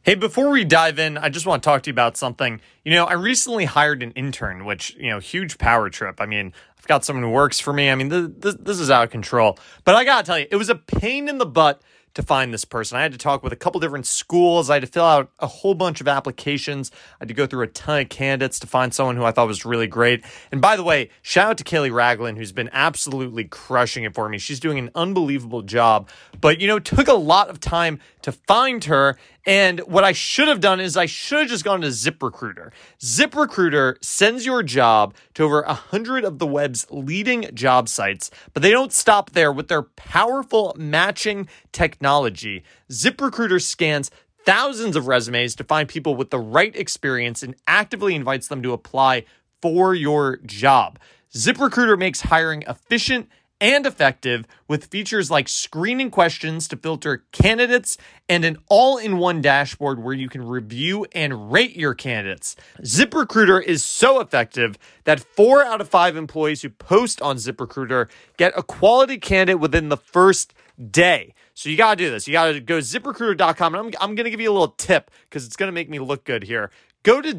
Hey, before we dive in, I just want to talk to you about something. I recently hired an intern, which, huge power trip. I mean, I've got someone who works for me. I mean, this is out of control. But I got to tell you, it was a pain in the butt to find this person. I had to talk with a couple different schools. I had to fill out a whole bunch of applications. I had to go through a ton of candidates to find someone who I thought was really great. And by the way, shout out to Kaylee Ragland, who's been absolutely crushing it for me. She's doing an unbelievable job. But, it took a lot of time to find her. And what I should have done is I should have just gone to ZipRecruiter. ZipRecruiter sends your job to over 100 of the web's leading job sites, but they don't stop there with their powerful matching technology. ZipRecruiter scans thousands of resumes to find people with the right experience and actively invites them to apply for your job. ZipRecruiter makes hiring efficient and effective with features like screening questions to filter candidates and an all-in-one dashboard where you can review and rate your candidates. ZipRecruiter is so effective that 4 out of 5 employees who post on ZipRecruiter get a quality candidate within the first day. So you got to do this. You got to go ZipRecruiter.com. And I'm going to give you a little tip because it's going to make me look good here. Go to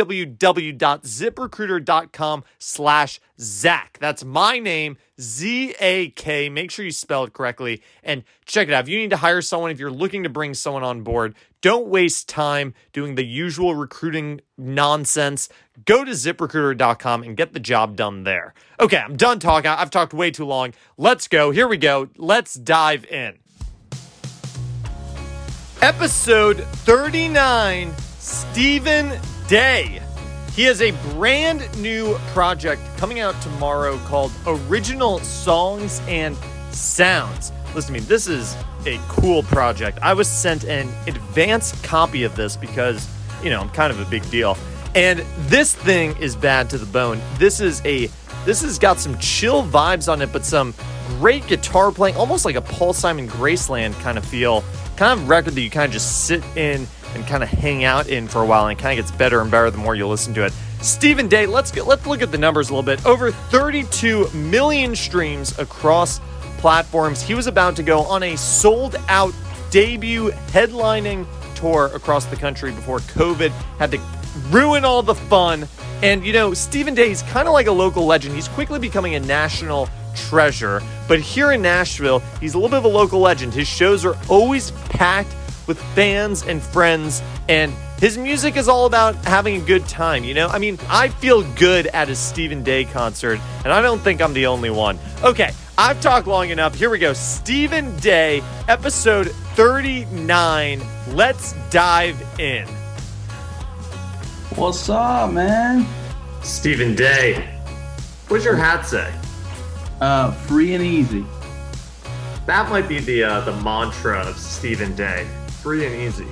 www.ziprecruiter.com/Zach. That's my name, Z-A-K. Make sure you spell it correctly and check it out. If you need to hire someone, if you're looking to bring someone on board, don't waste time doing the usual recruiting nonsense. Go to ZipRecruiter.com and get the job done there. Okay, I'm done talking. I've talked way too long. Let's go. Here we go. Let's dive in. Episode 39. Stephen Day. He has a brand new project coming out tomorrow called Original Songs and Sounds. Listen to me, this is a cool project. I was sent an advanced copy of this because, I'm kind of a big deal. And this thing is bad to the bone. This has got some chill vibes on it, but some great guitar playing, almost like a Paul Simon Graceland kind of feel. Kind of record that you kind of just sit in and kind of hang out in for a while, and it kind of gets better and better the more you listen to it. Stephen Day, let's look at the numbers a little bit. Over 32 million streams across platforms. He was about to go on a sold-out debut headlining tour across the country before COVID had to ruin all the fun. And, Stephen Day is kind of like a local legend. He's quickly becoming a national treasure. But here in Nashville, he's a little bit of a local legend. His shows are always packed with fans and friends, and his music is all about having a good time, I mean, I feel good at a Stephen Day concert, and I don't think I'm the only one. Okay, I've talked long enough. Here we go. Stephen Day, episode 39. Let's dive in. What's up, man? Stephen Day. What's your hat say? Free and easy. That might be the mantra of Stephen Day. Free and easy.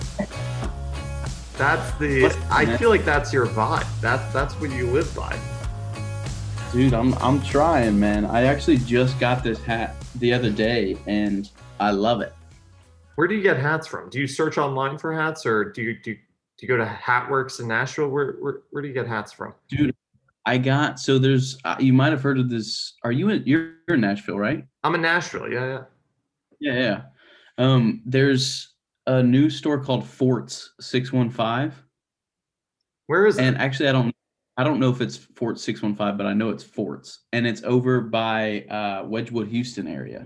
I feel like that's your vibe. That's what you live by. Dude, I'm trying, man. I actually just got this hat the other day, and I love it. Where do you get hats from? Do you search online for hats, or do you go to Hatworks in Nashville? Where do you get hats from? Dude, there's you might have heard of this. You're in Nashville, right? I'm in Nashville. Yeah. There's a new store called Forts 615. Where is it? And actually, I don't know if it's Fort 615, but I know it's Forts, and it's over by Wedgwood, Houston area.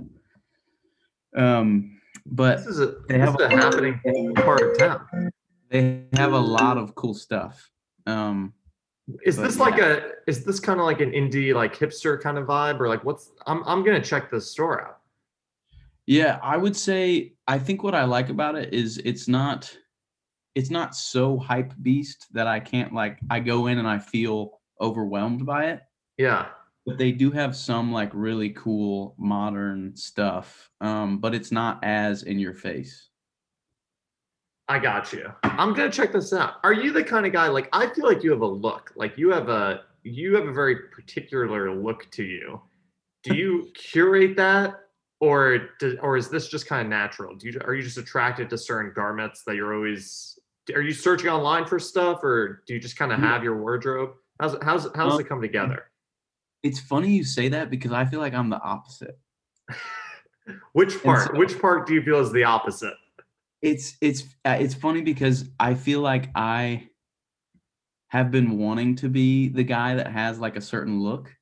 But this is a happening part of town. They have a lot of cool stuff. Is this kind of like an indie, like hipster kind of vibe, or like I'm gonna check this store out. Yeah, I would say, I think what I like about it is it's not so hype beast that I can't, I go in and I feel overwhelmed by it. Yeah. But they do have some really cool modern stuff. But it's not as in your face. I got you. I'm gonna check this out. Are you the kind of guy, I feel like you have a look, you have a very particular look to you. Do you curate that? Or is this just kind of natural? Are you just attracted to certain garments that are you searching online for stuff, or do you just kind of have your wardrobe? How's it come together? It's funny you say that because I feel like I'm the opposite. Which part do you feel is the opposite? It's funny because I feel like I have been wanting to be the guy that has like a certain look,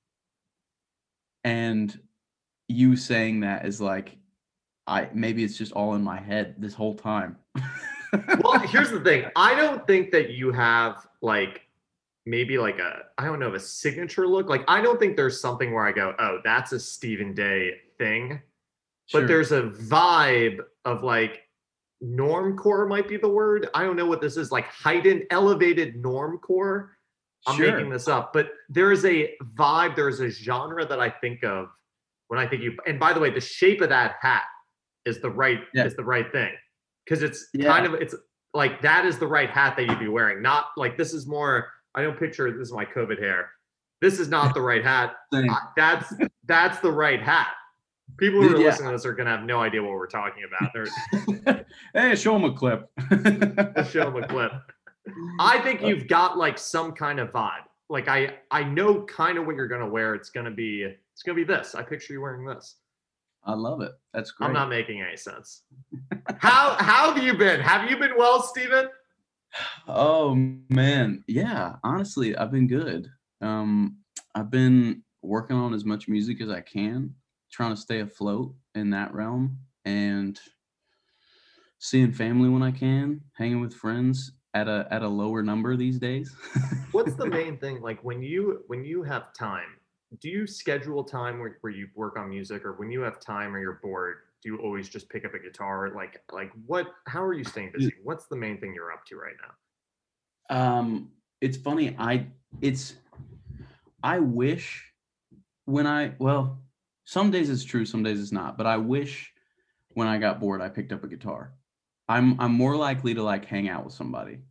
and you saying that is like, I maybe it's just all in my head this whole time. Well, here's the thing. I don't think that you have like maybe like a I don't know a signature look. Like I don't think there's something where I go, oh, that's a Stephen Day thing. But Sure. there's a vibe of like normcore might be the word. I don't know what this is, like heightened, elevated normcore. I'm making Sure. this up, but there is a vibe, there is a genre that I think of when I think you. And by the way, the shape of that hat Yeah. is the right thing because it's kind Yeah. of it's like that is the right hat that you'd be wearing. Not like this is more. I don't picture this is my COVID hair. This is not the right hat. Same. That's the right hat. People who Dude, are yeah. listening to this are gonna have no idea what we're talking about. They're Hey, show him a clip. just show them a clip. I think you've got like some kind of vibe. Like I know kind of what you're gonna wear. It's gonna be this. I picture you wearing this. I love it. That's I'm great. not making any sense. How have you been? Have you been well, Steven? Oh man. Yeah, honestly, I've been good. I've been working on as much music as I can, trying to stay afloat in that realm, and seeing family when I can, hanging with friends at a lower number these days. What's the main thing? Like when you have time, do you schedule time where you work on music, or when you have time or you're bored, do you always just pick up a guitar? Like what? How are you staying busy? What's the main thing you're up to right now? It's funny. It's I wish when I well, some days it's true, some days it's not. But I wish when I got bored, I picked up a guitar. I'm more likely to like hang out with somebody.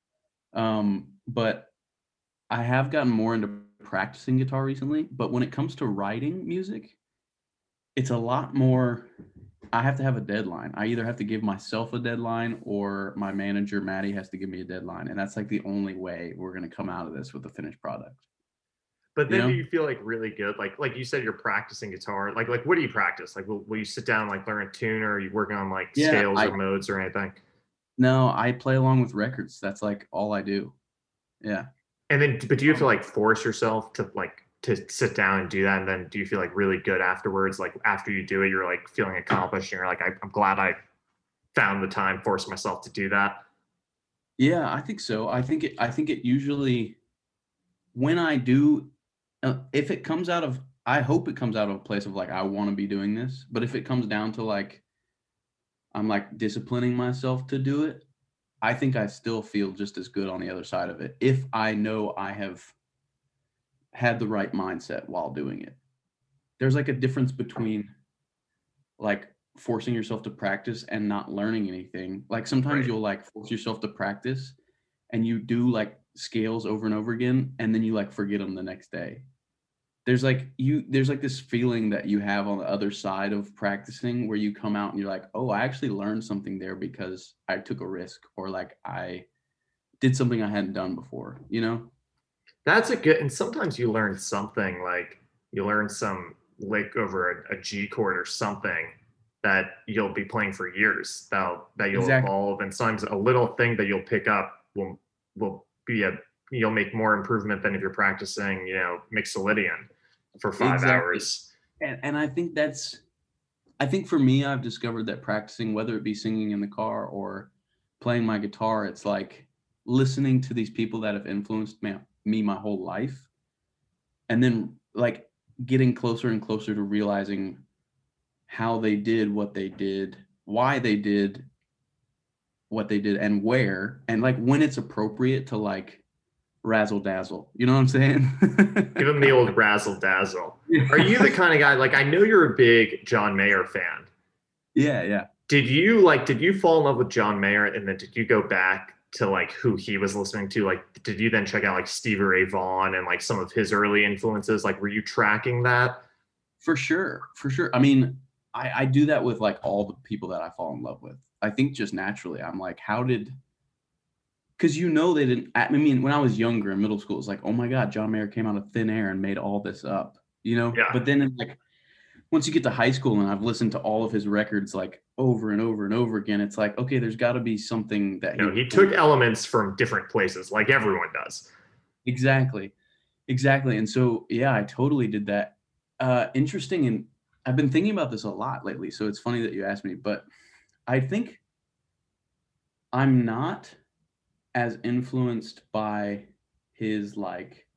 But I have gotten more into practicing guitar recently. But when it comes to writing music, it's a lot more. I have to have a deadline. I either have to give myself a deadline or my manager, Maddie, has to give me a deadline. And that's like the only way we're going to come out of this with a finished product. But You then do know? you feel like really good? Like you said, you're practicing guitar. Like what do you practice? Like will you sit down and like learn a tune, or are you working on like Yeah. scales or modes or anything? No, I play along with records. That's like all I do. Yeah. And then, but do you have to Um, like force yourself to like to sit down and do that? And then do you feel like really good afterwards? Like after you do it, you're like feeling accomplished and you're like, I'm glad I found the time, forced myself to do that. yeah, I think so. I think it usually when I do if it comes out of I hope it comes out of a place of like I want to be doing this, but if it comes down to like I'm like disciplining myself to do it, I think I still feel just as good on the other side of it if I know I have had the right mindset while doing it. There's like a difference between like forcing yourself to practice and not learning anything. Like sometimes Right. you'll like force yourself to practice and you do like scales over and over again and then you like forget them the next day. There's like this feeling that you have on the other side of practicing where you come out and you're like, "Oh, I actually learned something there because I took a risk or like I did something I hadn't done before," you know? That's a good, and sometimes you learn something like you learn some lick over a G chord or something that you'll be playing for years that you'll Exactly. evolve. And sometimes a little thing that you'll pick up will be you'll make more improvement than if you're practicing, Mixolydian for five Exactly. hours. And I think for me, I've discovered that practicing, whether it be singing in the car or playing my guitar, it's like listening to these people that have influenced me my whole life, and then like getting closer and closer to realizing how they did what they did, why they did what they did, and where, and like when it's appropriate to like razzle dazzle. You know what I'm Give saying? them the old razzle dazzle. Are you the Yeah. kind of guy, like I know you're a big John Mayer fan. Yeah, yeah. Did you fall in love with John Mayer, and then did you go back to like who he was listening to? Like did you then check out like Stevie Ray Vaughan and like some of his early influences? Like were you tracking that? For sure, for sure. I mean, I do that with like all the people that I fall in love with. I think just naturally, I'm like, how did? Because they didn't. I mean, when I was younger in middle school, it's like, oh my God, John Mayer came out of thin air and made all this up. Yeah. But then like once you get to high school and I've listened to all of his records like over and over and over again, it's like, okay, there's got to be something that You he know, he pulled. took elements from different places, like everyone does. Exactly. Exactly. And so, yeah, I totally did that. Interesting. And I've been thinking about this a lot lately. So it's funny that you asked me, but I think I'm not as influenced by his like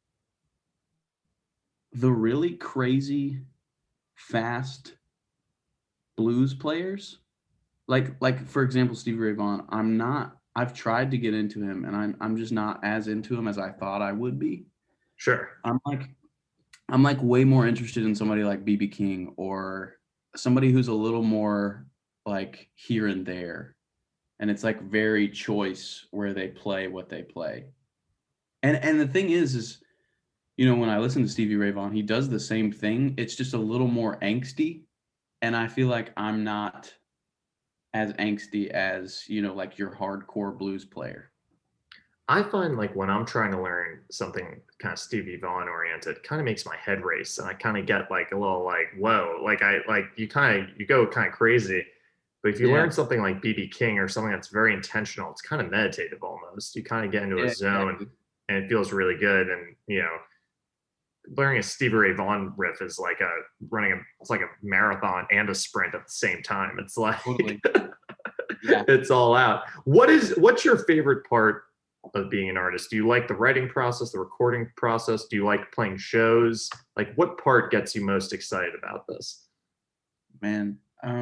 the really crazy fast blues players. Like for example, Stevie Ray Vaughan. I've tried to get into him and I'm just not as into him as I thought I would be. Sure. I'm like way more interested in somebody like BB King or somebody who's a little more like here and there. And it's like very choice where they play what they play. And the thing is, when I listen to Stevie Ray Vaughan, he does the same thing. It's just a little more angsty. And I feel like I'm not as angsty as, like your hardcore blues player. I find like when I'm trying to learn something kind of Stevie Vaughan oriented, kind of makes my head race, and I kind of get like a little like whoa, like you go kind of crazy. But if you Yeah. learn something like BB King or something that's very intentional, it's kind of meditative almost. You kind of get into a Yeah, zone, exactly. and it feels really good. And learning a Stevie Ray Vaughan riff is like it's like a marathon and a sprint at the same time. It's like Totally. Yeah. it's all out. What's your favorite part of being an artist? Do you like the writing process, the recording process? Do you like playing shows? Like what part gets you most excited about this? Man,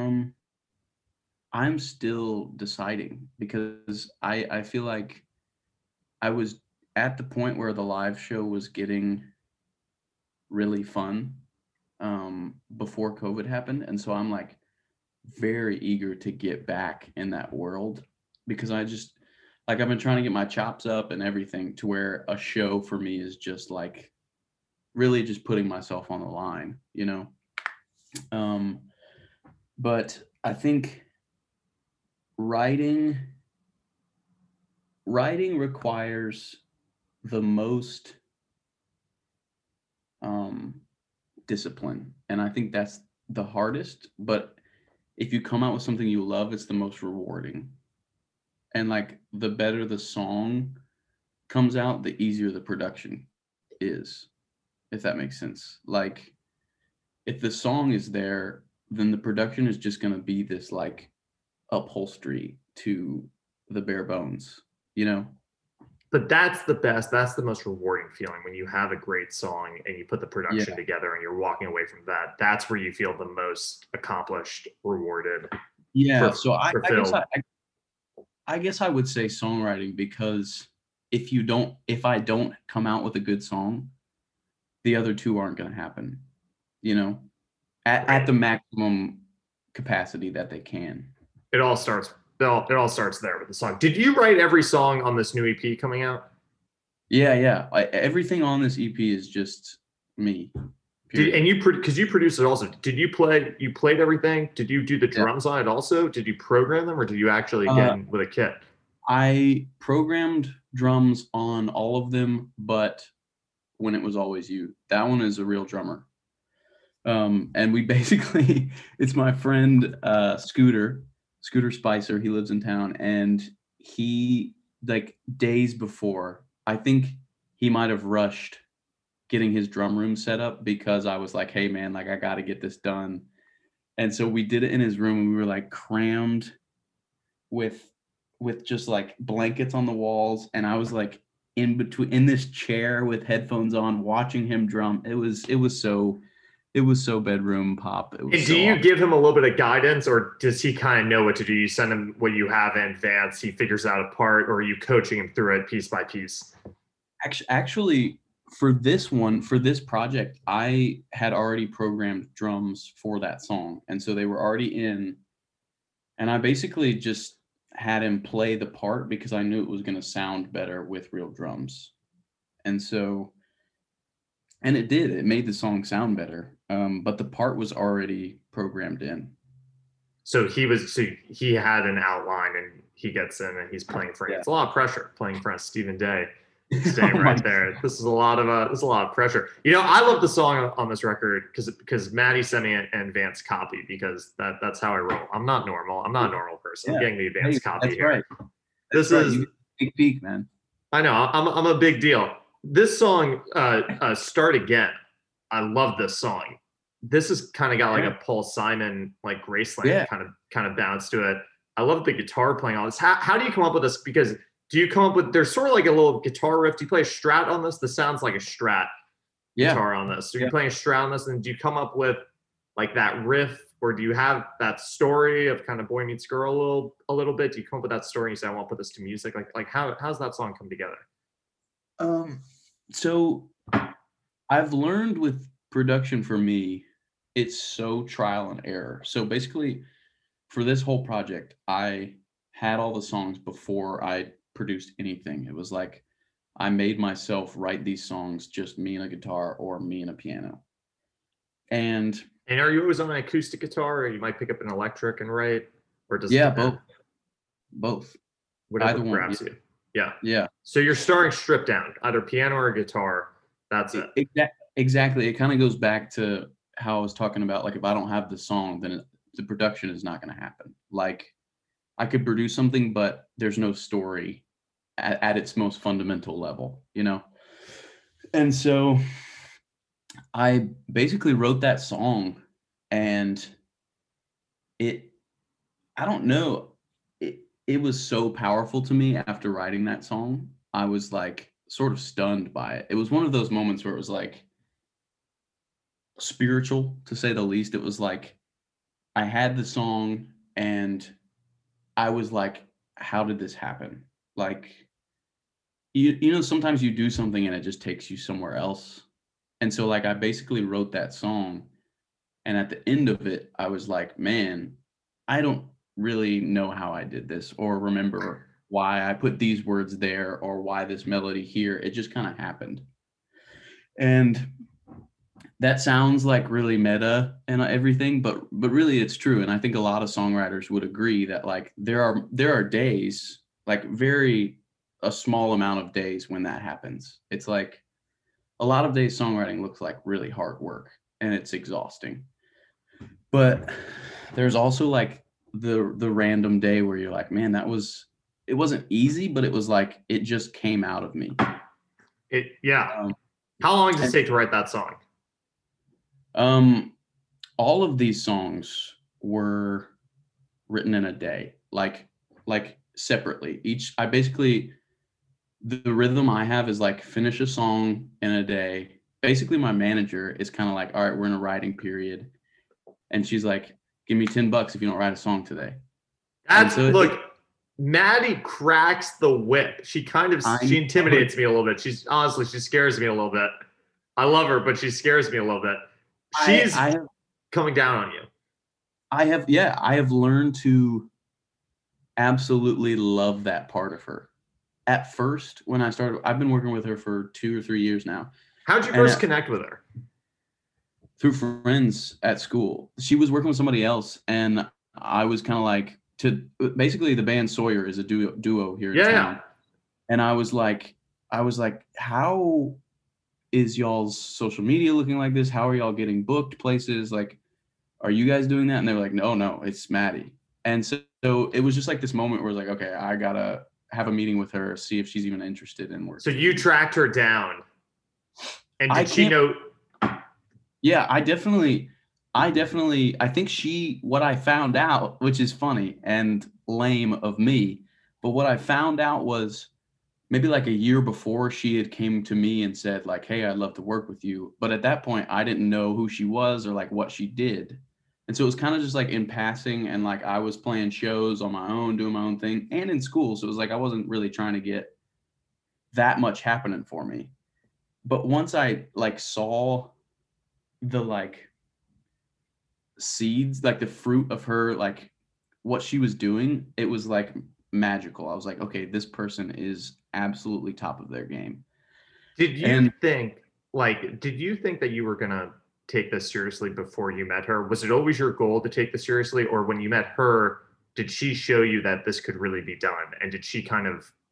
I'm still deciding because I feel like I was at the point where the live show was getting really fun before COVID happened. And so I'm like very eager to get back in that world because I just like I've been trying to get my chops up and everything to where a show for me is just like really just putting myself on the line. Um, but I think writing writing requires the most um, discipline, and I think that's the hardest. But if you come out with something you love, it's the most rewarding. And like the better the song comes out, the easier the production is, if that makes sense. Like if the song is there, then the production is just going to be this like upholstery to the bare bones, you know? But that's the best. That's the most rewarding feeling when you have a great song and you put the Yeah. production together and you're walking away from that. That's where you feel the most accomplished, rewarded, Yeah. So fulfilled. I guess I would say songwriting because if I don't come out with a good song, the other two aren't going to happen, you know, at the maximum capacity that they can. It all starts. It all starts there with the song. Did you write every song on this new EP coming out? Yeah, yeah. Everything on this EP is just me. And because you produced it also. Did you play? You played everything. Did you do the drums on it also? Did you program them, or did you actually get in with a kit? I programmed drums on all of them, but When It Was Always You. That one is a real drummer. And we basically, it's my friend Scooter Spicer. He lives in town, and he like days before, I think he might have rushed getting his drum room set up because I was like, hey man, like I got to get this done. And so we did it in his room, and we were like crammed with just like blankets on the walls, and I was like in this chair with headphones on watching him drum. It was so bedroom pop. It was And do so you awesome. give him a little bit of guidance, or does he kind of know what to do? You send him what you have in advance, he figures out a part, or are you coaching him through it piece by piece? Actually, for this project, I had already programmed drums for that song, and so they were already in. And I basically just had him play the part because I knew it was going to sound better with real drums. And so, and it did. It made the song sound better. But the part was already programmed in. So he had an outline and he gets in and he's playing for Yeah. it's a lot of pressure playing in front of Stephen Day. Same Oh my right there. This is a lot of pressure. You know, I love the song on this record because Maddie sent me an advanced copy because that's how I roll. I'm not normal. I'm not a normal person. I'm Yeah. getting the Hey, advanced copy that's here. right. This That's right. is You get a sneak peek, man. I know I'm a big deal. This song, "Start Again," I love this song. This has kind of got like Yeah. a Paul Simon, like Graceland Yeah. kind of bounce to it. I love the guitar playing on this. How do you come up with this? Because do you come up with there's sort of like a little guitar riff? Do you play a Strat on this? This sounds like a Strat Yeah. guitar on this. So Yeah. you're playing a Strat on this, and do you come up with like that riff, or do you have that story of kind of boy meets girl a little bit? Do you come up with that story and you say, I want to put this to music? Like how's that song come together? So I've learned with production for me, it's so trial and error. So basically, for this whole project, I had all the songs before I produced anything. It was like I made myself write these songs, just me and a guitar or me and a piano. And And are you always on an acoustic guitar, or you might pick up an electric and write, or does it yeah, depend? both, Whatever either one. grabs you? Yeah. Yeah, So you're starting stripped down, either piano or guitar. That's it. exactly. It kind of goes back to how I was talking about, like if I don't have the song, then the production is not going to happen. Like I could produce something, but there's no story at its most fundamental level, you know? And so I basically wrote that song and I don't know, it was so powerful to me after writing that song. I was like sort of stunned by it. It was one of those moments where it was like spiritual to say the least. It was like I had the song and I was like, how did this happen? Like, you know, sometimes you do something and it just takes you somewhere else. And so like I basically wrote that song and at the end of it, I was like, man, I don't really know how I did this or remember why I put these words there or why this melody here. It just kind of happened. And that sounds like really meta and everything, but really it's true. And I think a lot of songwriters would agree that like there are days, like a small amount of days when that happens. It's like a lot of days songwriting looks like really hard work and it's exhausting. But there's also like the random day where you're like, man, it wasn't easy, but it was like it just came out of me. How long does it take to write that song? All of these songs were written in a day, like separately. The rhythm I have is like finish a song in a day. Basically, my manager is kind of like, all right, we're in a writing period. And she's like, give me $10 if you don't write a song today. Look, Maddie cracks the whip. She intimidates me a little bit. She scares me a little bit. I love her, but she scares me a little bit. She's coming down on you. I have learned to absolutely love that part of her. At first, when I started, I've been working with her for 2 or 3 years now. How'd you first connect with her? Through friends at school. She was working with somebody else, and I was kind of like, basically the band Sawyer is a duo here in town. And I was like, how is y'all's social media looking like this? How are y'all getting booked places? Like, are you guys doing that? And they were like, no, it's Maddie. And so it was just like this moment where it was like, okay, I gotta have a meeting with her, see if she's even interested in working. So you tracked her down, and did she know? Yeah, I think what I found out, which is funny and lame of me, but what I found out was maybe like a year before she had came to me and said like, hey, I'd love to work with you. But at that point, I didn't know who she was or like what she did. And so it was kind of just like in passing, and like I was playing shows on my own, doing my own thing, and in school. So it was like I wasn't really trying to get that much happening for me. But once I like saw the like seeds, like the fruit of her, like what she was doing, it was like magical. I was like, okay, this person is absolutely top of their game. Did you think that you were gonna take this seriously before you met her? Was it always your goal to take this seriously, or when you met her, did she show you that this could really be done? And did she kind of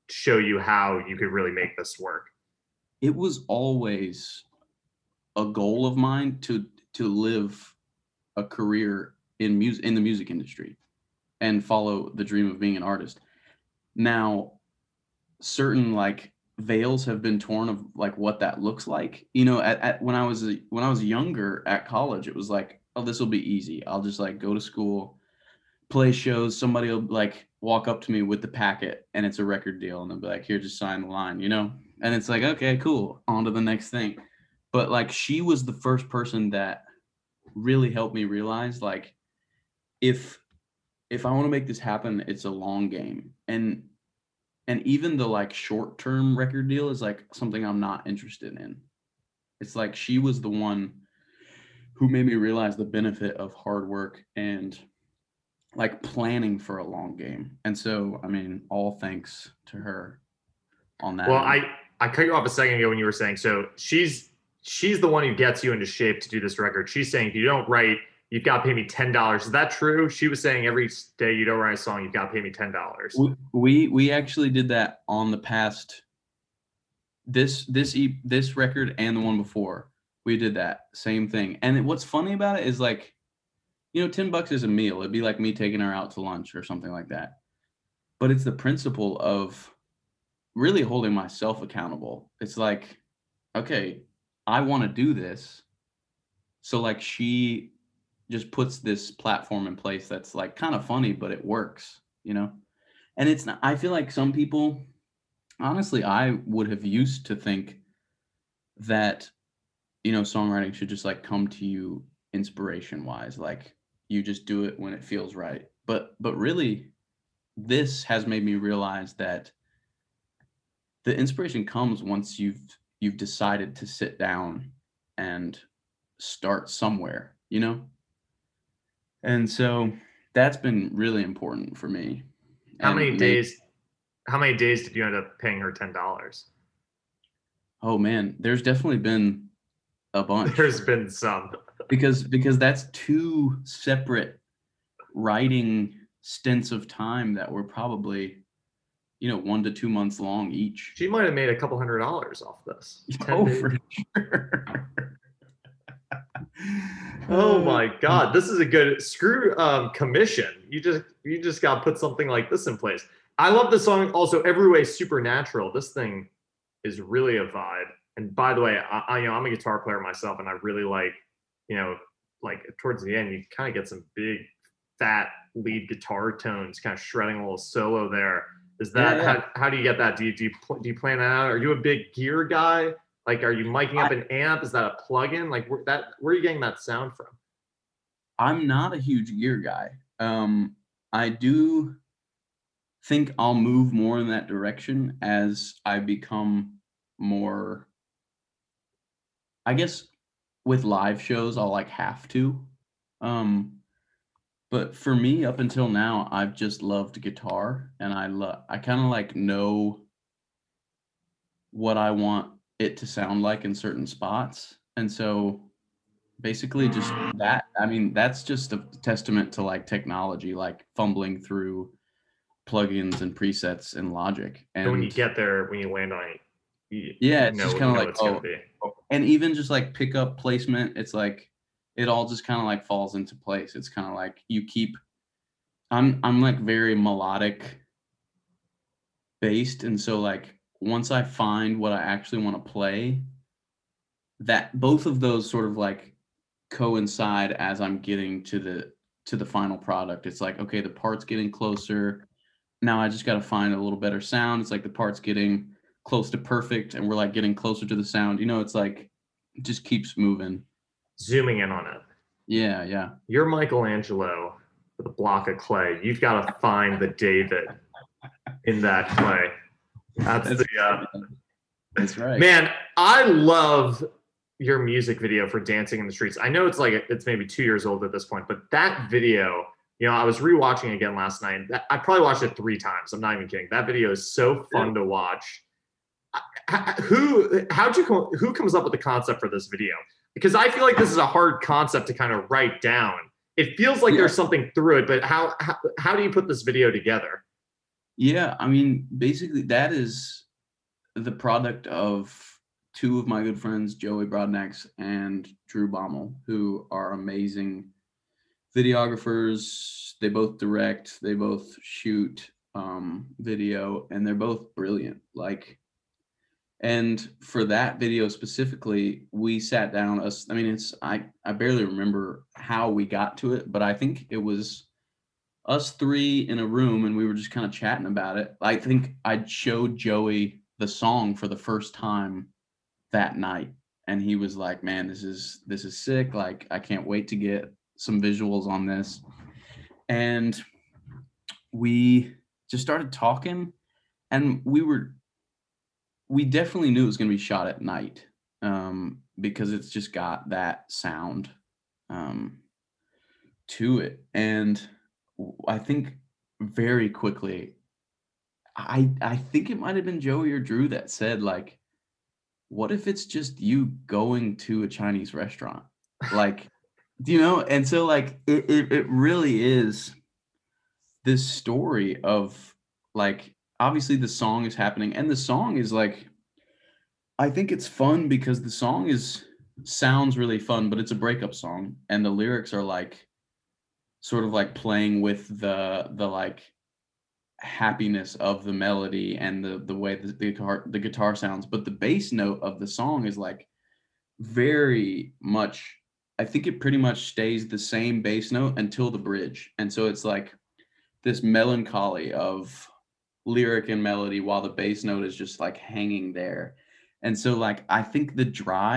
show you how you could really make this work? It was always a goal of mine to live a career in the music industry and follow the dream of being an artist. Now, certain like veils have been torn of like what that looks like. You know, when I was younger at college, it was like, oh, this will be easy. I'll just like go to school, play shows. Somebody will like walk up to me with the packet and it's a record deal, and they'll be like, here, just sign the line, you know? And it's like, okay, cool, on to the next thing. But like, she was the first person that really helped me realize like, if I want to make this happen, it's a long game. And even the like short-term record deal is like something I'm not interested in. It's like she was the one who made me realize the benefit of hard work and like planning for a long game. And so, I mean, all thanks to her on that. Well, I cut you off a second ago when you were saying, so she's the one who gets you into shape to do this record. She's saying, if you don't write, you've got to pay me $10. Is that true? She was saying every day you don't write a song, you've got to pay me $10. We actually did that on the past, this record and the one before. We did that same thing. And what's funny about it is like, you know, $10 is a meal. It'd be like me taking her out to lunch or something like that. But it's the principle of really holding myself accountable. It's like, okay, I want to do this. So like she just puts this platform in place that's like kind of funny, but it works, you know? And it's not, I feel like some people, honestly, I would have used to think that, you know, songwriting should just like come to you inspiration wise. Like you just do it when it feels right. But really, this has made me realize that the inspiration comes once you've decided to sit down and start somewhere, you know? And so that's been really important for me. How many days did you end up paying her $10? Oh man, there's definitely been a bunch. There's been some. because that's two separate writing stints of time that were probably, you know, 1 to 2 months long each. She might have made a couple $100 off this. Oh, for sure. Oh my God, this is a good commission. You just got to put something like this in place. I love the song. Also, Every Way Supernatural. This thing is really a vibe. And by the way, I'm a guitar player myself, and I really like, you know, like towards the end, you kind of get some big, fat lead guitar tones, kind of shredding a little solo there. Is that how do you get that? Do you plan that out? Are you a big gear guy? Like, are you miking up an amp? Is that a plugin? Like, where are you getting that sound from? I'm not a huge gear guy. I do think I'll move more in that direction as I become more, I guess with live shows, I'll like have to. But for me, up until now, I've just loved guitar, and I kind of like know what I want it to sound like in certain spots. And so basically just that, I mean, that's just a testament to like technology, like fumbling through plugins and presets and Logic. And when you get there, when you land on it, it's just kind of like, and even just like pickup placement, it's like, it all just kind of like falls into place. It's kind of like I'm like very melodic based. And so like, once I find what I actually want to play, that both of those sort of like coincide as I'm getting to the final product. It's like, okay, the part's getting closer. Now I just got to find a little better sound. It's like the part's getting close to perfect and we're like getting closer to the sound. You know, it's like, it just keeps moving. Zooming in on it. Yeah. You're Michelangelo with a block of clay. You've got to find the David in that clay. That's right. Man, I love your music video for Dancing in the Streets. I know it's maybe 2 years old at this point, but that video, you know, I was rewatching again last night. I probably watched it 3 times. I'm not even kidding. That video is so fun to watch. Who comes up with the concept for this video? Because I feel like this is a hard concept to kind of write down. It feels like there's something through it, but how do you put this video together? Yeah, I mean, basically that is the product of two of my good friends, Joey Broadnax and Drew Baumel, who are amazing videographers. They both direct, they both shoot video, and they're both brilliant. Like, and for that video specifically, we sat down. Us, I mean, I barely remember how we got to it, but I think it was us three in a room, and we were just kind of chatting about it. I think I showed Joey the song for the first time that night, and he was like, "Man, this is sick. Like, I can't wait to get some visuals on this." And we just started talking, and we definitely knew it was going to be shot at night, because it's just got that sound to it. And I think very quickly, I think it might have been Joey or Drew that said, like, what if it's just you going to a Chinese restaurant? Like, do you know? And so, like, it really is this story of, like, obviously the song is happening, and the song is like, I think it's fun because the song sounds really fun, but it's a breakup song, and the lyrics are like sort of like playing with the like happiness of the melody and the way the guitar sounds, but the bass note of the song is like very much, I think it pretty much stays the same bass note until the bridge. And so it's like this melancholy of lyric and melody while the bass note is just like hanging there. And so, like, I think the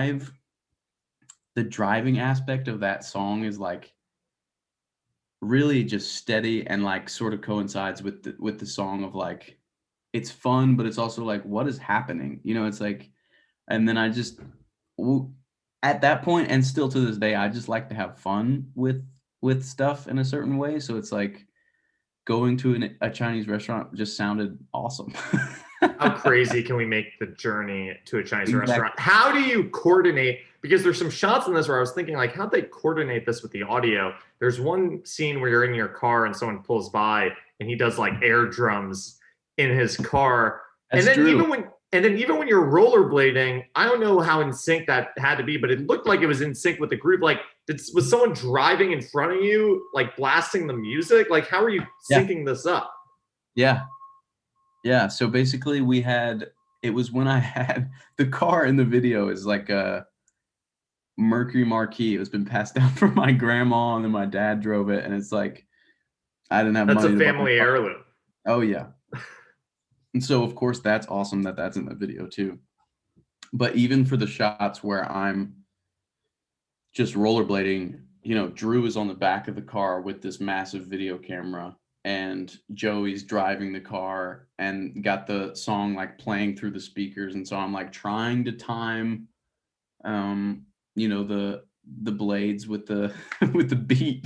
driving aspect of that song is like really just steady and like sort of coincides with the song of like, it's fun, but it's also like, what is happening? You know, it's like, and then I just at that point, and still to this day, I just like to have fun with stuff in a certain way. So it's like going to a Chinese restaurant just sounded awesome. How crazy can we make the journey to a Chinese Exactly. restaurant? How do you coordinate? Because there's some shots in this where I was thinking, like, how'd they coordinate this with the audio? There's one scene where you're in your car and someone pulls by and he does like air drums in his car. That's and then true. even when you're rollerblading, I don't know how in sync that had to be, but it looked like it was in sync with the group. Like, was someone driving in front of you, like blasting the music? Like, how are you Yeah. syncing this up? Yeah. Yeah. So basically it was when I had the car in the video is like a Mercury Marquis. It was been passed down from my grandma, and then my dad drove it. And it's like, I didn't have That's money a to buy family a car. heirloom. Oh yeah. And so of course that's awesome that that's in the video too. But even for the shots where I'm just rollerblading, you know, Drew is on the back of the car with this massive video camera, and Joey's driving the car and got the song like playing through the speakers. And so I'm like trying to time, you know, the blades with the with the beat.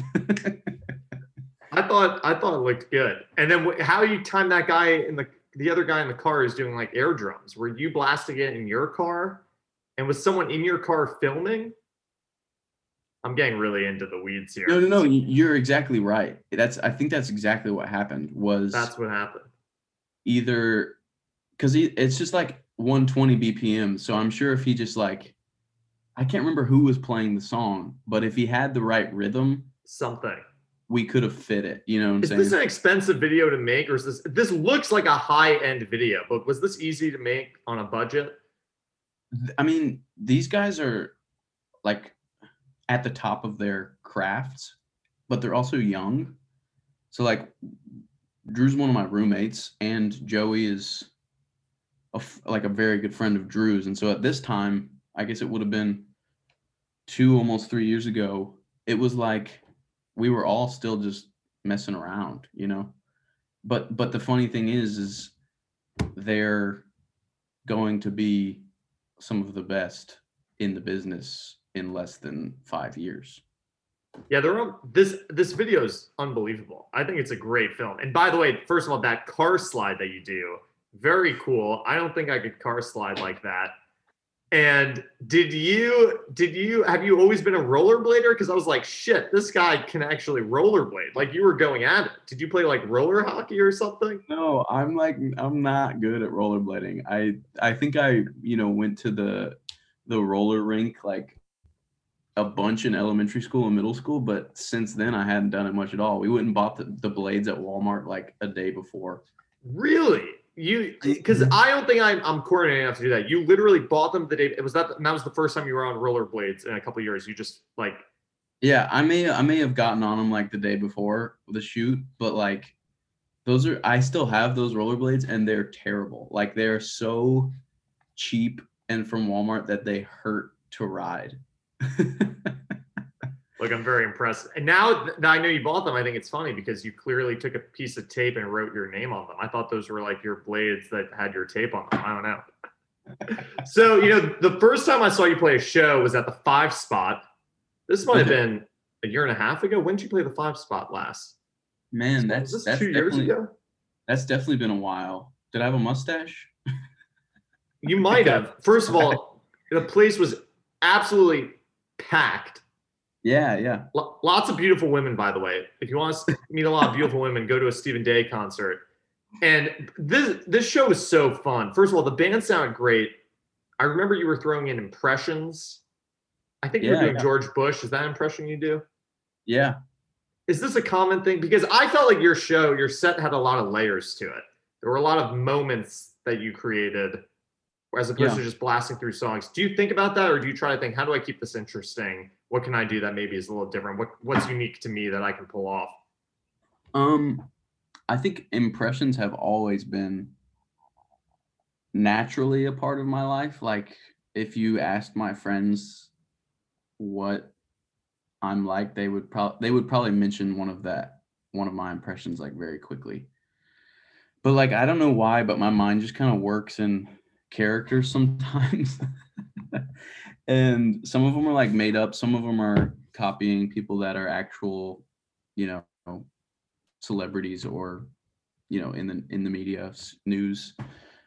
I thought it looked good. And then how you time that guy in the other guy in the car is doing like air drums. Were you blasting it in your car? And was someone in your car filming? I'm getting really into the weeds here. No, you're exactly right. I think that's exactly what happened. That's what happened. Either because it's just like 120 BPM. So I'm sure if he just like, I can't remember who was playing the song, but if he had the right rhythm, Something. we could have fit it. You know what I'm Is saying? this an expensive video to make, or is this looks like a high-end video, but was this easy to make on a budget? I mean, these guys are like at the top of their crafts, but they're also young. So like Drew's one of my roommates, and Joey is like a very good friend of Drew's. And so at this time, I guess it would have been almost 3 years ago, it was like we were all still just messing around, you know. But the funny thing is they're going to be some of the best in the business in less than 5 years. Yeah, this video is unbelievable. I think it's a great film. And by the way, first of all, that car slide that you do, very cool. I don't think I could car slide like that. And have you always been a rollerblader? Because I was like, shit, this guy can actually rollerblade. Like you were going at it. Did you play like roller hockey or something? No, I'm not good at rollerblading. I think I went to the roller rink like a bunch in elementary school and middle school, but since then I hadn't done it much at all. We went and bought the blades at Walmart like a day before. Really? Because I don't think I'm coordinated enough to do that. You literally bought them the day. That was the first time you were on rollerblades in a couple of years. You just like. Yeah, I may have gotten on them like the day before the shoot, but like I still have those rollerblades and they're terrible. Like they're so cheap and from Walmart that they hurt to ride. Look, I'm very impressed. And now that I know you bought them, I think it's funny because you clearly took a piece of tape and wrote your name on them. I thought those were like your blades that had your tape on them. I don't know. So, the first time I saw you play a show was at the 5 Spot. This might have been a year and a half ago. When did you play the 5 Spot last? Man, that's 2 years ago? That's definitely been a while. Did I have a mustache? You might have. First of all, the place was absolutely packed. Yeah. Lots of beautiful women, by the way. If you want to meet a lot of beautiful women, go to a Stephen Day concert. And this show was so fun. First of all, the band sounded great. I remember you were throwing in impressions. I think you were doing George Bush. Is that an impression you do? Yeah. Is this a common thing? Because I felt like your set had a lot of layers to it. There were a lot of moments that you created as opposed to just blasting through songs. Do you think about that, or do you try to think, how do I keep this interesting? What can I do that maybe is a little different? What's unique to me that I can pull off? I think impressions have always been naturally a part of my life. Like if you asked my friends what I'm like, they would probably mention one of my impressions like very quickly. But like I don't know why, but my mind just kind of works in characters sometimes. And some of them are like made up, some of them are copying people that are actual, celebrities or in the media news.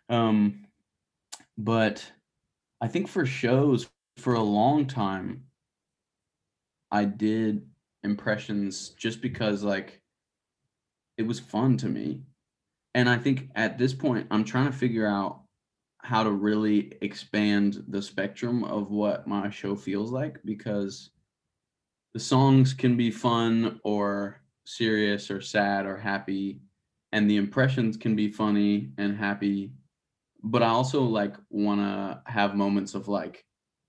But I think for shows for a long time I did impressions just because like it was fun to me. And I think at this point I'm trying to figure out how to really expand the spectrum of what my show feels like, because the songs can be fun or serious or sad or happy, and the impressions can be funny and happy, but I also like want to have moments of like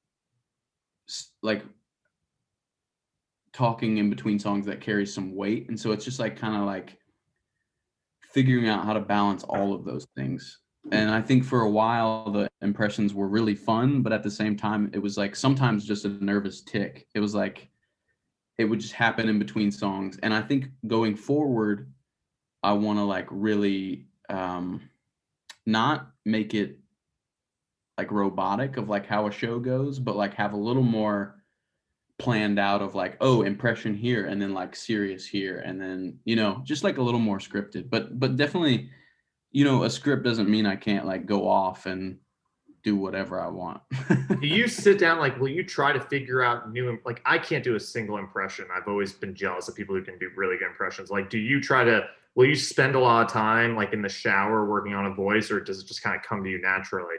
talking in between songs that carry some weight. And so it's just like kind of like figuring out how to balance all of those things. And I think for a while the impressions were really fun, but at the same time it was like sometimes just a nervous tick. It was like it would just happen in between songs. And I think going forward I want to like really not make it like robotic of like how a show goes, but like have a little more planned out of like, oh, impression here and then like serious here and then just like a little more scripted. But definitely a script doesn't mean I can't like go off and do whatever I want. Do you sit down, like, will you try to figure out like I can't do a single impression. I've always been jealous of people who can do really good impressions. Like, will you spend a lot of time like in the shower working on a voice, or does it just kind of come to you naturally?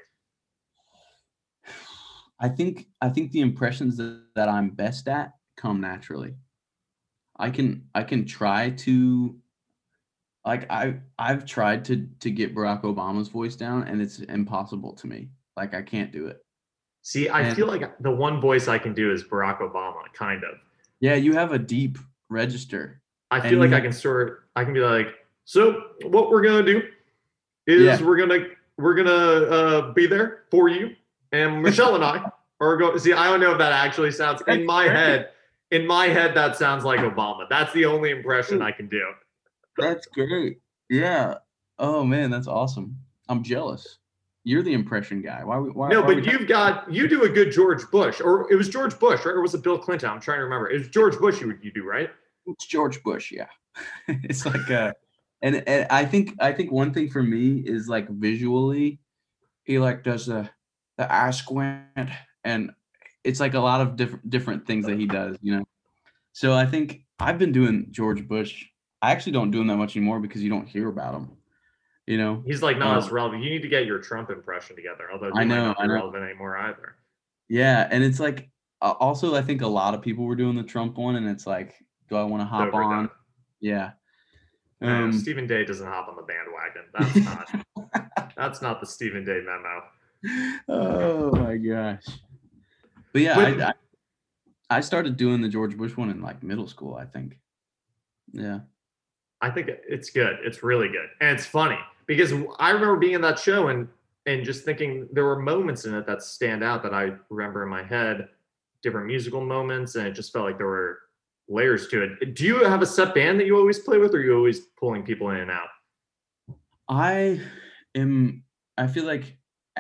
I think the impressions that I'm best at come naturally. I can try to like I've tried to get Barack Obama's voice down and it's impossible to me. Like I can't do it. See, I feel like the one voice I can do is Barack Obama, kind of. Yeah, you have a deep register. I feel like I can be like, so what we're gonna do is we're gonna be there for you, and Michelle and I are going. See, I don't know if that actually sounds in my head. In my head, that sounds like Obama. That's the only impression I can do. That's great. Yeah. Oh man, that's awesome. I'm jealous. You're the impression guy. Why? No, but you do a good George Bush, or it was George Bush, right? Or was it Bill Clinton? I'm trying to remember. It was George Bush you do, right? It's George Bush, yeah. It's like and I think one thing for me is like visually, he like does that the I squint, and it's like a lot of different things that he does, you know. So I think I've been doing George Bush. I actually don't do him that much anymore because you don't hear about him, you know. He's like not as relevant. You need to get your Trump impression together, although he might not be relevant anymore either. Yeah, and it's like also I think a lot of people were doing the Trump one, and it's like, do I want to hop on? Yeah. No, Stephen Day doesn't hop on the bandwagon. That's not the Stephen Day memo. Oh my gosh. But yeah, I started doing the George Bush one in like middle school, I think. Yeah. I think it's good. It's really good. And it's funny because I remember being in that show and just thinking there were moments in it that stand out that I remember in my head, different musical moments, and it just felt like there were layers to it. Do you have a set band that you always play with, or are you always pulling people in and out? I feel like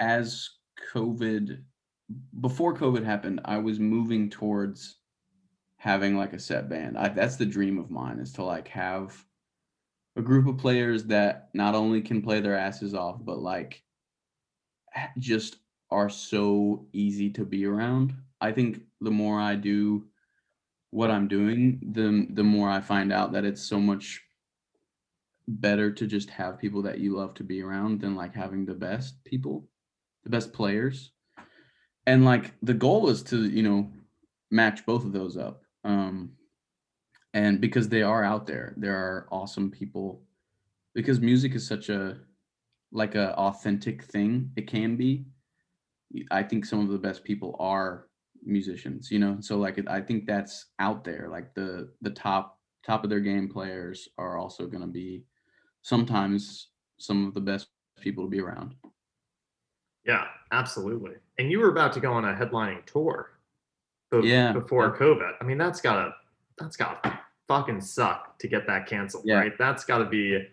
before COVID happened, I was moving towards having like a set band. That's the dream of mine, is to like have a group of players that not only can play their asses off, but like just are so easy to be around. I think the more I do what I'm doing, the more I find out that it's so much better to just have people that you love to be around than like having the best people, the best players. And like the goal is to, you know, match both of those up. And because they are out there are awesome people, because music is such a authentic thing. It can be. I think some of the best people are musicians, you know. So like I think that's out there. Like the top of their game players are also going to be sometimes some of the best people to be around. Yeah, absolutely. And you were about to go on a headlining tour before COVID. I mean, that's gotta fucking suck to get that canceled, right? That's gotta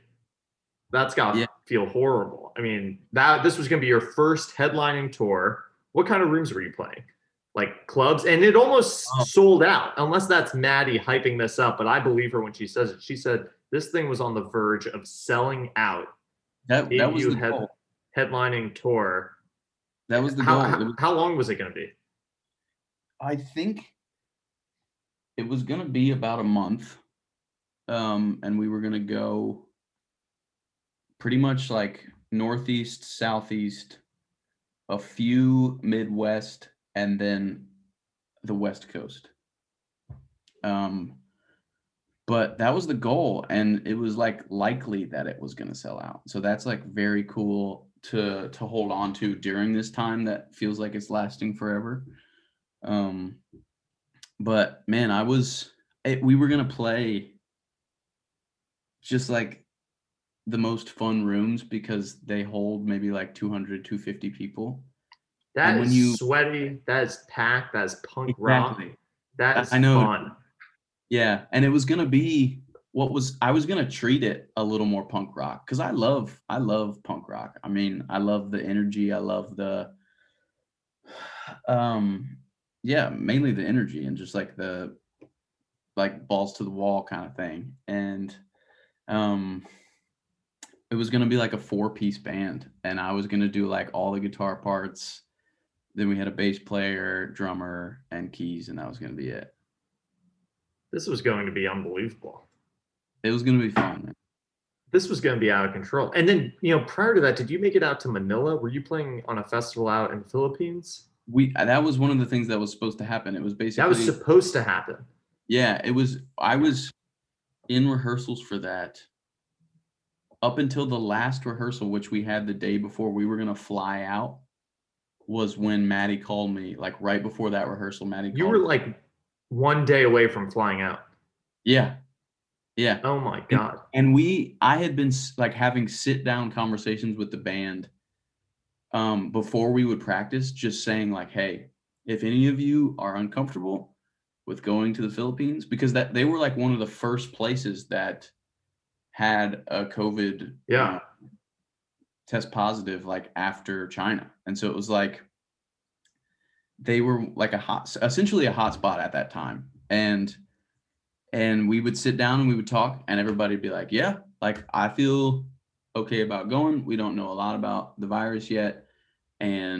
feel horrible. I mean, this was gonna be your first headlining tour. What kind of rooms were you playing? Like clubs? And it almost sold out, unless that's Maddie hyping this up, but I believe her when she says it. She said this thing was on the verge of selling out. That was the goal. Headlining tour. That was the goal. How long was it going to be? I think it was going to be about a month. And we were going to go pretty much like Northeast, Southeast, a few Midwest, and then the West Coast. But that was the goal, and it was like likely that it was going to sell out. So that's like very cool to hold on to during this time that feels like it's lasting forever. But man, we were going to play just like the most fun rooms because they hold maybe like 200, 250 people. That is sweaty. That is packed. That is punk rock. That is fun. Yeah. And it was going to be I was going to treat it a little more punk rock because I love punk rock. I mean, I love the energy. I love the, mainly the energy and just like the, like balls to the wall kind of thing. And, it was going to be like a 4-piece band, and I was going to do like all the guitar parts. Then we had a bass player, drummer, and keys, and that was going to be it. This was going to be unbelievable. It was going to be fun, man. This was going to be out of control. And then, you know, prior to that, did you make it out to Manila? Were you playing on a festival out in the Philippines? That was one of the things that was supposed to happen. It was basically that was supposed to happen. Yeah, it was. I was in rehearsals for that up until the last rehearsal, which we had the day before we were going to fly out, was when Maddie called me. Like right before that rehearsal, Maddie called me. You were like one day away from flying out. Yeah. Yeah. Oh my God. And I had been like having sit down conversations with the band before we would practice, just saying like, hey, if any of you are uncomfortable with going to the Philippines, because they were like one of the first places that had a COVID test positive like after China. And so it was like they were like essentially a hot spot at that time. And we would sit down and we would talk, and everybody would be like, yeah, like I feel okay about going. We don't know a lot about the virus yet. And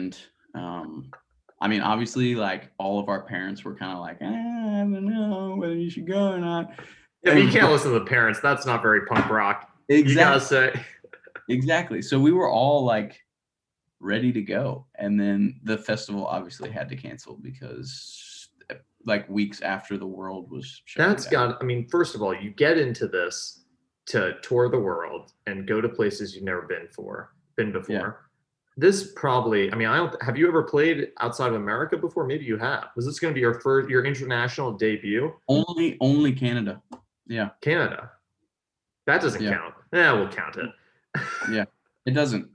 I mean, obviously, like all of our parents were kind of like, I don't know whether you should go or not. Yeah, but you can't listen to the parents. That's not very punk rock. Exactly. You gotta say. Exactly. So we were all like ready to go, and then the festival obviously had to cancel because like weeks after the world was shutting That's down. got. I mean, first of all, you get into this to tour the world and go to places you've never been before. Yeah. This probably. I mean, I don't. Have you ever played outside of America before? Maybe you have. Was this going to be your international debut? Only Canada. Yeah. Canada. That doesn't count. Yeah, we'll count it. Yeah, it doesn't.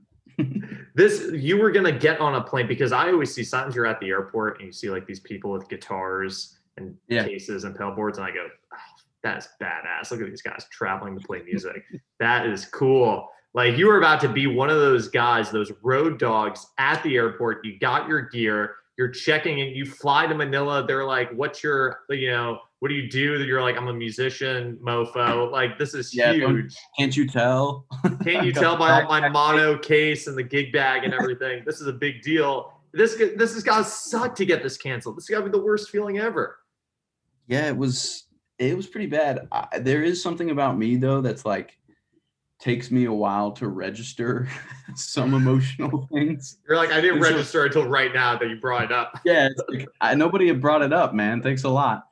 You were gonna get on a plane because I always see sometimes you're at the airport and you see like these people with guitars and cases and pedal boards, and I go, oh, that's badass. Look at these guys traveling to play music. That is cool. Like you were about to be one of those guys, those road dogs at the airport. You got your gear, you're checking and you fly to Manila. They're like, what do you do? That you're like, I'm a musician, mofo. Like this is huge. Can't you tell? Can't you tell by all my mono case and the gig bag and everything? This is a big deal. This has got to suck to get this canceled. This has got to be the worst feeling ever. Yeah, it was pretty bad. There is something about me though that's like takes me a while to register some emotional things. You're like, I didn't register until right now that you brought it up. Yeah, it's like, nobody had brought it up, man. Thanks a lot.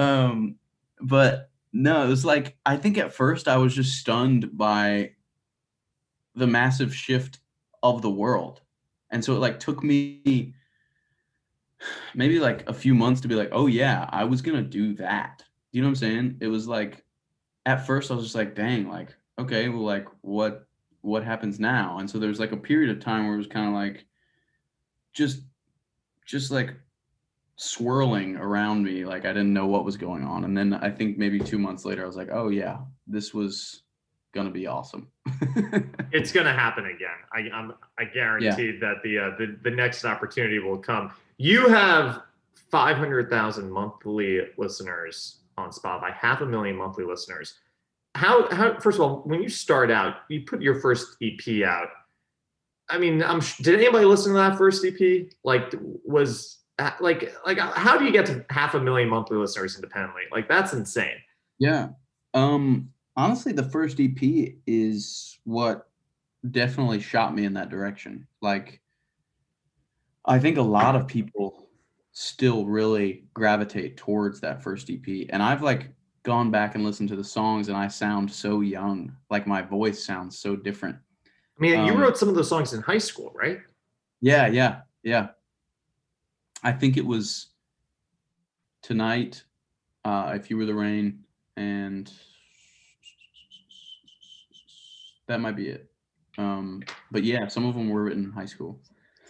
But no, it was like, I think at first I was just stunned by the massive shift of the world. And so it like took me maybe like a few months to be like, oh yeah, I was going to do that. You know what I'm saying? It was like, at first I was just like, dang, like, okay, well, like what happens now? And so there's like a period of time where it was kind of like, just like swirling around me, like I didn't know what was going on. And then I think maybe 2 months later I was like, oh yeah, this was gonna be awesome. It's gonna happen again. I guarantee that the next opportunity will come. You have 500,000 monthly listeners on Spotify, 500,000 monthly listeners. How first of all, when you start out, you put your first EP out. I mean, did anybody listen to that first EP? Like, how do you get to 500,000 monthly listeners independently? Like, that's insane. Yeah. Honestly, the first EP is what definitely shot me in that direction. Like, I think a lot of people still really gravitate towards that first EP. And I've like gone back and listened to the songs and I sound so young. Like my voice sounds so different. I mean, you wrote some of those songs in high school, right? Yeah. I think it was Tonight, If You Were the Rain, and that might be it. But yeah, some of them were written in high school.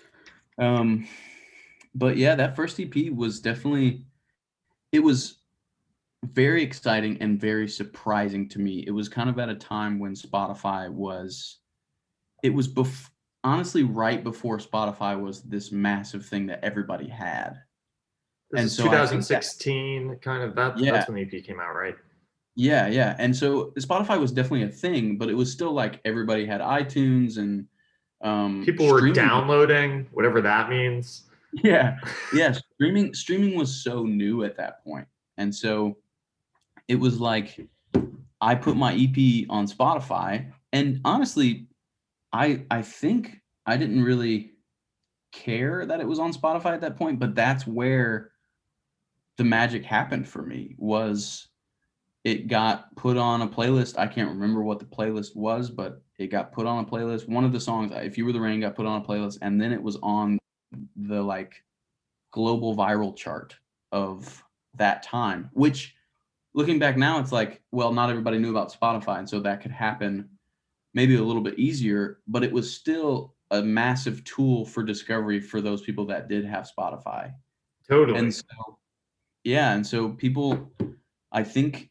But yeah, that first EP was definitely, it was very exciting and very surprising to me. It was kind of at a time when Spotify was, honestly right before Spotify was this massive thing that everybody had. This is 2016, kind of, that's when the EP came out, right? Yeah. And so Spotify was definitely a thing, but it was still like everybody had iTunes and people were downloading, whatever that means. Yeah. Streaming was so new at that point. And so it was like I put my EP on Spotify, and honestly, I think I didn't really care that it was on Spotify at that point, but that's where the magic happened for me. Was it got put on a playlist. I can't remember what the playlist was, but it got put on a playlist. One of the songs, If You Were the Rain, got put on a playlist, and then it was on the like global viral chart of that time, which looking back now, it's like, well, not everybody knew about Spotify, and so that could happen maybe a little bit easier, but it was still a massive tool for discovery for those people that did have Spotify. Totally. And so, yeah, and so people, I think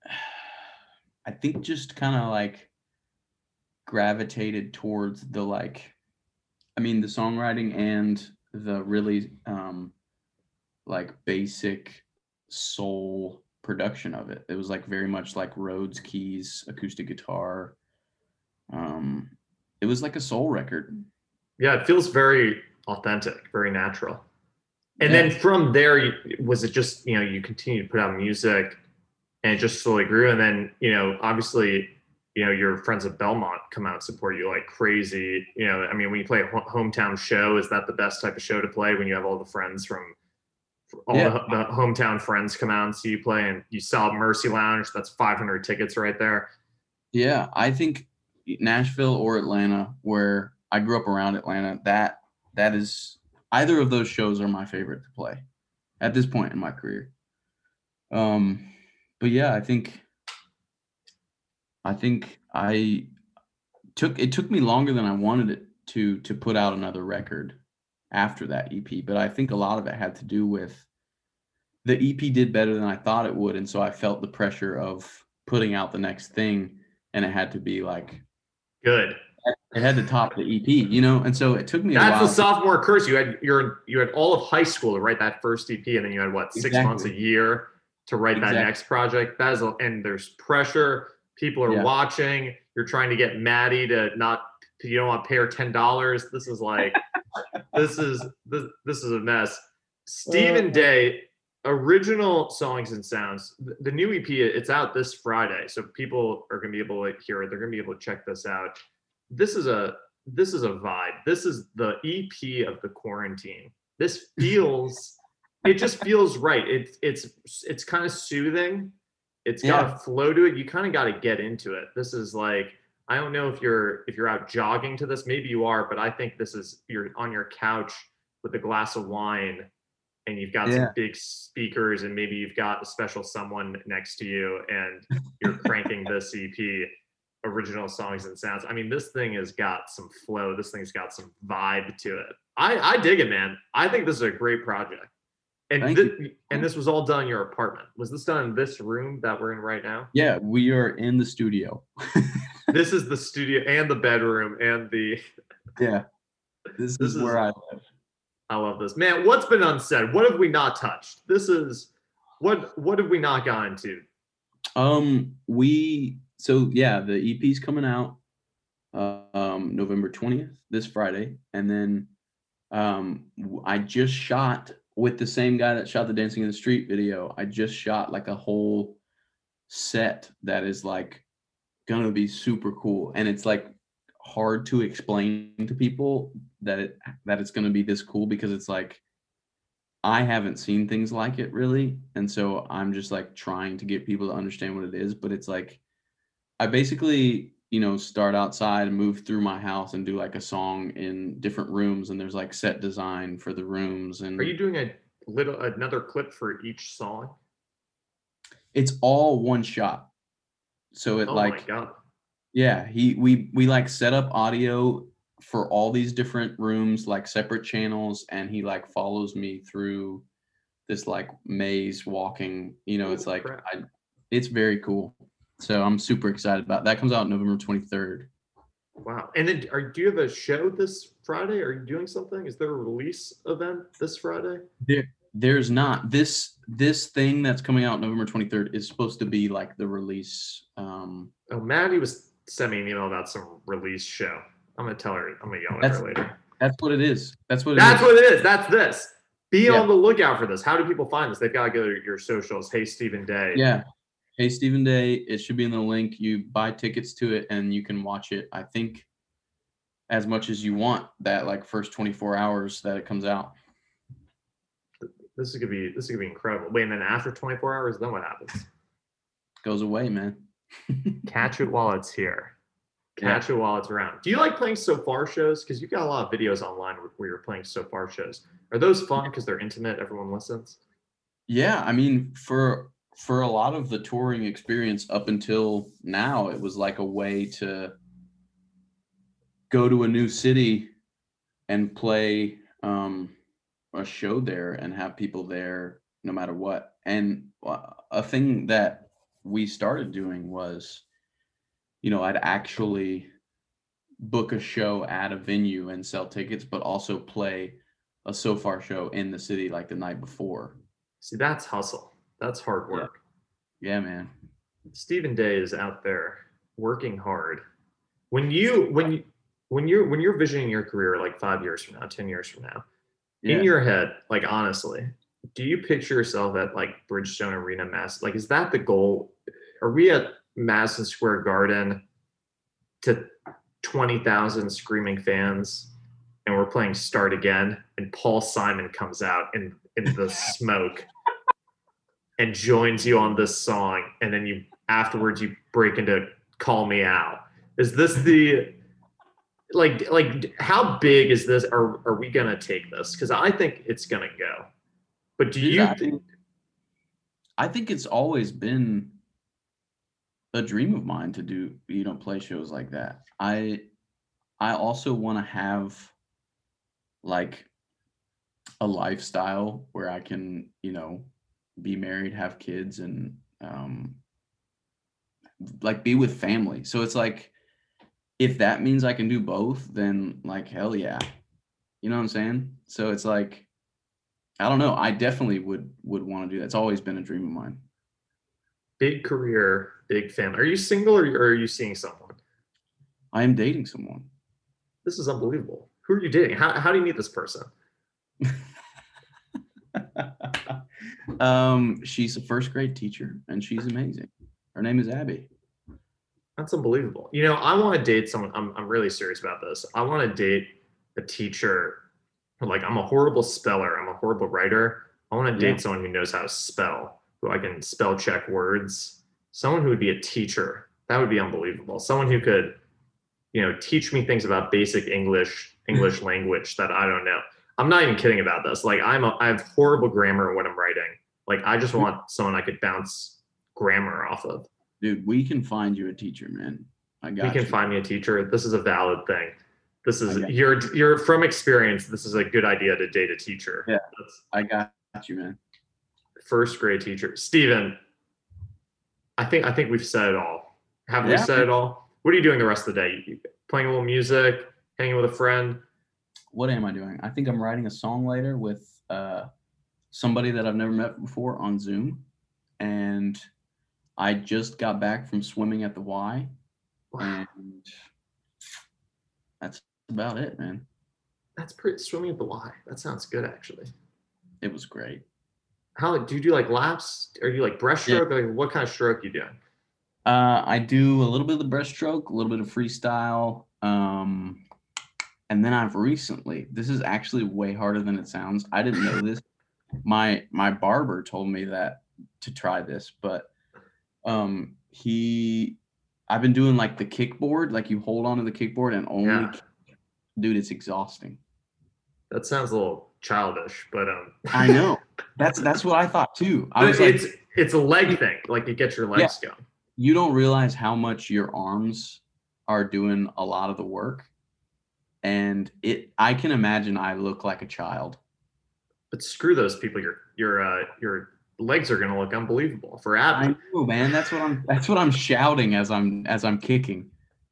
just kind of like gravitated towards the like, I mean, the songwriting and the really like basic soul production of it. It was like very much like Rhodes keys, acoustic guitar. It was like a soul record. Yeah, it feels very authentic, very natural. And Yeah. then from there, was it just, you continue to put out music and it just slowly grew? And then, obviously, your friends at Belmont come out and support you like crazy. I mean, when you play a hometown show, is that the best type of show to play when you have all the friends from all Yeah. the hometown friends come out and see you play, and you sell Mercy Lounge? That's 500 tickets right there. Yeah, I think Nashville or Atlanta, where I grew up around Atlanta, that is either of those shows are my favorite to play at this point in my career. But yeah, I think it took me longer than I wanted it to put out another record after that EP, but I think a lot of it had to do with the EP did better than I thought it would, and so I felt the pressure of putting out the next thing, and it had to be like Good. it had to top the EP, and so it took me a That's while. the sophomore curse. You had all of high school to write that first EP, and then you had what, 6 months, a year to write that next project. And there's pressure. People are watching. You're trying to get Maddie to you don't want to pay her $10. This is like, this is a mess. Stephen Day, original Songs and Sounds. The new EP, it's out this Friday, so people are going to be able to hear it. They're going to be able to check this out. This is a vibe. This is the EP of the quarantine. This feels, it just feels right. It's kind of soothing. It's got a flow to it. You kind of got to get into it. This is like, I don't know if you're out jogging to this. Maybe you are, but I think this is, you're on your couch with a glass of wine and you've got some big speakers and maybe you've got a special someone next to you and you're cranking this EP, original Songs and Sounds. I mean, this thing has got some flow. This thing's got some vibe to it. I dig it, man. I think this is a great project. And this was all done in your apartment. Was this done in this room that we're in right now? Yeah, we are in the studio. This is the studio and the bedroom and the. Yeah, this is where I live. I love this, man. What's been unsaid? What have we not touched? This is what have we not gone into? The EP's coming out November 20th, this Friday, and then I just shot with the same guy that shot the Dancing in the Street video. I just shot like a whole set that is like gonna be super cool, and it's like hard to explain to people that it's gonna be this cool because it's like I haven't seen things like it really, and so I'm just like trying to get people to understand what it is. But it's like I basically start outside and move through my house and do like a song in different rooms, and there's like set design for the rooms. And are you doing another clip for each song? It's all one shot, so it my God. Yeah, we like set up audio for all these different rooms, like separate channels, and he like follows me through this like maze walking. It's like it's very cool. So I'm super excited about it. That. Comes out November 23rd. Wow. And then do you have a show this Friday? Are you doing something? Is there a release event this Friday? There's not. This thing that's coming out November 23rd is supposed to be like the release. Maddie was sending me an email about some release show. I'm gonna tell her. I'm gonna yell at her later. That's what it is. That's what it is. That's this. Be on the lookout for this. How do people find this? They've got to go to your socials. Hey, Stephen Day. Yeah. Hey, Stephen Day. It should be in the link. You buy tickets to it and you can watch it, I think, as much as you want that like first 24 hours that it comes out. This is gonna be incredible. Wait, and then after 24 hours, then what happens? Goes away, man. Catch it while it's here. Catch it while it's around. Do you like playing so far shows? Because you've got a lot of videos online where you're playing so far shows. Are those fun because they're intimate? Everyone listens. Yeah, I mean, for a lot of the touring experience up until now, it was like a way to go to a new city and play a show there and have people there no matter what. And a thing that we started doing was, I'd actually book a show at a venue and sell tickets, but also play a So Far show in the city like the night before. See, that's hustle. That's hard work. Yeah, man. Stephen Day is out there working hard. When you when you're visioning your career like 5 years from now, 10 years from now, Yeah. in your head, like honestly, do you picture yourself at like Bridgestone Arena, like is that the goal? Are we at Madison Square Garden to 20,000 screaming fans and we're playing Start Again and Paul Simon comes out in the smoke and joins you on this song, and then you afterwards you break into Call Me Out? Is this the like how big is this? Are we gonna take this? Because I think it's gonna go. But do you think? I think it's always been a dream of mine to do, play shows like that. I also want to have like a lifestyle where I can, be married, have kids, and like be with family. So it's like, if that means I can do both, then like, hell yeah. You know what I'm saying? So it's like, I don't know. I definitely would want to do that. It's always been a dream of mine. Big career, big family. Are you single or are you seeing someone? I am dating someone. This is unbelievable. Who are you dating? How do you meet this person? She's a first grade teacher and she's amazing. Her name is Abby. That's unbelievable. I want to date someone. I'm really serious about this. I want to date a teacher. Like, I'm a horrible speller. I'm a horrible writer. I want to date someone who knows how to spell, who I can spell check words. Someone who would be a teacher. That would be unbelievable. Someone who could, teach me things about basic English language that I don't know. I'm not even kidding about this. Like, I have horrible grammar when I'm writing. Like, I just want someone I could bounce grammar off of. Dude, we can find you a teacher, man. You can find me a teacher. This is a valid thing. This is you're from experience. This is a good idea to date a teacher. Yeah, I got you, man. First grade teacher, Steven. I think we've said it all. Have we said it all? What are you doing the rest of the day? You playing a little music, hanging with a friend? What am I doing? I think I'm writing a song later with somebody that I've never met before on Zoom, and I just got back from swimming at the Y, and that's about it, man. That's pretty. Swimming at the Y. That sounds good, actually. It was great. How do you do like laps? Are you like breaststroke? Yeah. Like, what kind of stroke are you doing? I do a little bit of the breaststroke, a little bit of freestyle, and then I've recently. This is actually way harder than it sounds. I didn't know this. My barber told me that to try this, but I've been doing like the kickboard, like you hold onto the kickboard and only dude, it's exhausting. That sounds a little childish, but I know. That's what I thought too. I was like, it's a leg thing, like you get your legs going. You don't realize how much your arms are doing a lot of the work. And I can imagine I look like a child. But screw those people. Your legs are gonna look unbelievable for Abby. I know, man. That's what I'm shouting as I'm kicking.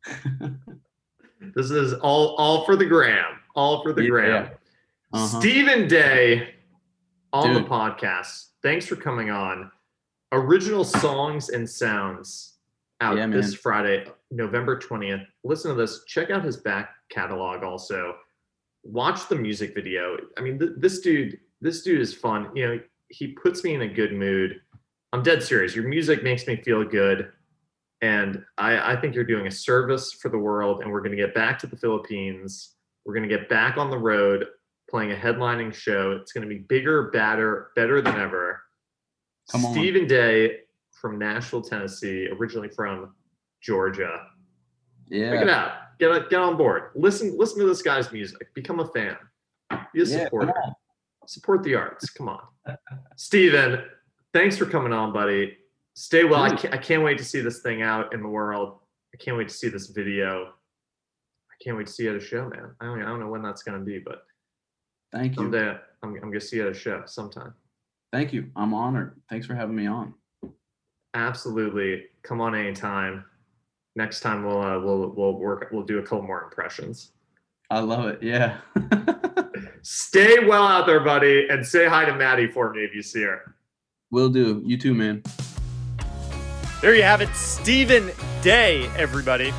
This is all for the gram. All for the gram. Yeah. Steven Day on the podcast. Thanks for coming on. Original songs and sounds out this Friday, November 20th. Listen to this. Check out his back catalog also. Watch the music video. I mean, this dude is fun. He puts me in a good mood. I'm dead serious. Your music makes me feel good. And I think you're doing a service for the world. And we're going to get back to the Philippines. We're going to get back on the road playing a headlining show. It's going to be bigger, better than ever. Steven Day from Nashville, Tennessee, originally from Georgia. Yeah. Check it out. Get on board. Listen to this guy's music. Become a fan. Be a supporter. Support the arts. Come on. Steven, thanks for coming on, buddy. Stay well. I can't wait to see this thing out in the world. I can't wait to see this video. I can't wait to see you at a show, man. I don't know when that's going to be, but thank you. Someday I'm going to see you at a show sometime. Thank you. I'm honored. Thanks for having me on. Absolutely. Come on anytime. Next time we'll do a couple more impressions. I love it. Yeah. Stay well out there, buddy, and say hi to Maddie for me if you see her. Will do. You too, man. There you have it. Steven Day, everybody.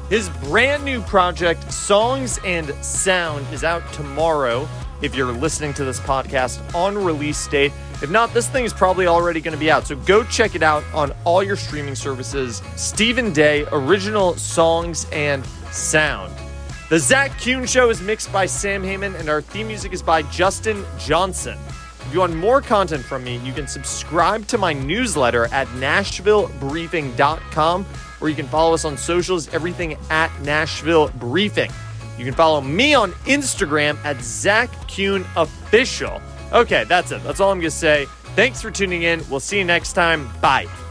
His brand new project, Songs and Sound, is out tomorrow if you're listening to this podcast on release date. If not, this thing is probably already going to be out. So go check it out on all your streaming services. Stephen Day, original Songs and Sound. The Zach Kuhn Show is mixed by Sam Heyman, and our theme music is by Justin Johnson. If you want more content from me, you can subscribe to my newsletter at NashvilleBriefing.com, or you can follow us on socials, everything at Nashville Briefing. You can follow me on Instagram at Zach Kuhn Official. Okay, that's it. That's all I'm going to say. Thanks for tuning in. We'll see you next time. Bye.